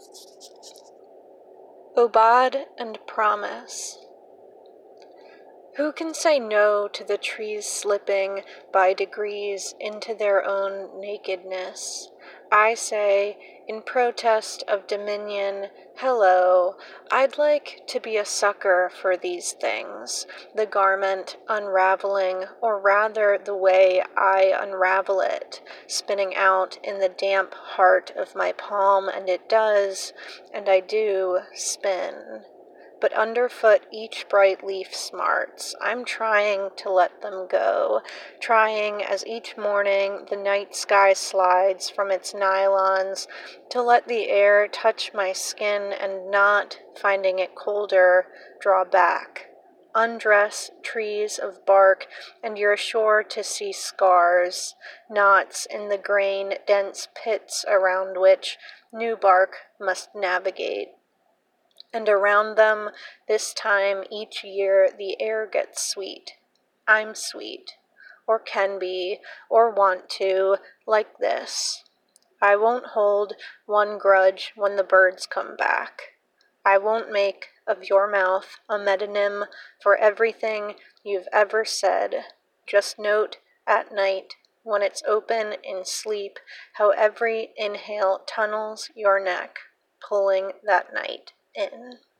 Obad and Promise. Who can say no to the trees slipping by degrees into their own nakedness? I say, in protest of dominion, hello, I'd like to be a sucker for these things, the garment unraveling, or rather the way I unravel it, spinning out in the damp heart of my palm, and it does, and I do, spin. But underfoot each bright leaf smarts. I'm trying to let them go, trying as each morning the night sky slides from its nylons to let the air touch my skin and not, finding it colder, draw back. Undress trees of bark, and you're sure to see scars, knots in the grain, dense pits around which new bark must navigate. And around them, this time each year, the air gets sweet. I'm sweet, or can be, or want to, like this. I won't hold one grudge when the birds come back. I won't make of your mouth a metonym for everything you've ever said. Just note at night, when it's open in sleep, how every inhale tunnels your neck, pulling that night in.